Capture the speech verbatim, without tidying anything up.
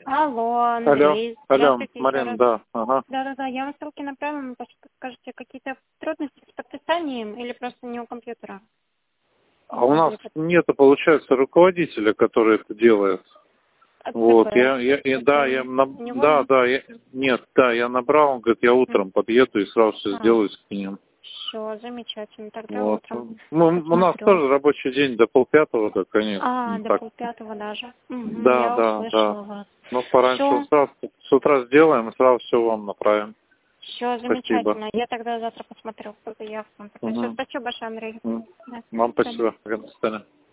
Алло, Алло, Андрей. алло, Здравствуйте еще Марин, раз. да, ага. Да-да-да, я вам ссылки направила, может, скажете, какие-то трудности с подписанием или просто не у компьютера? Не А у нас смогли под- нету, получается, руководителя, который это делает. А Вот, ЦП? я, я, я- да, я, Это на- у него да, нет? да, я, нет, да, я набрал, он говорит, я утром подъеду и сразу все А, сделаю, скинем. все, замечательно. Тогда Вот. утром Ну, у нас посмотрю. тоже рабочий день до полпятого, да, конечно. А, Ну, до так. полпятого даже. Угу, Да, я да, да. услышала вас. Ну, пораньше Все, сразу, с утра сделаем и сразу все вам направим. все Спасибо. замечательно. Я тогда завтра посмотрю по заявкам. Все, Угу. спасибо большое, Андрей. Да, Вам до свидания. спасибо. До свидания.